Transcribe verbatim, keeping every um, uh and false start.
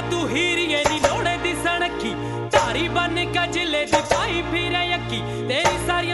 तू हीरिए नी लोड़े दी सनखी, धारी बन के जिले दी पाई फिरे यकी, तेरी सारी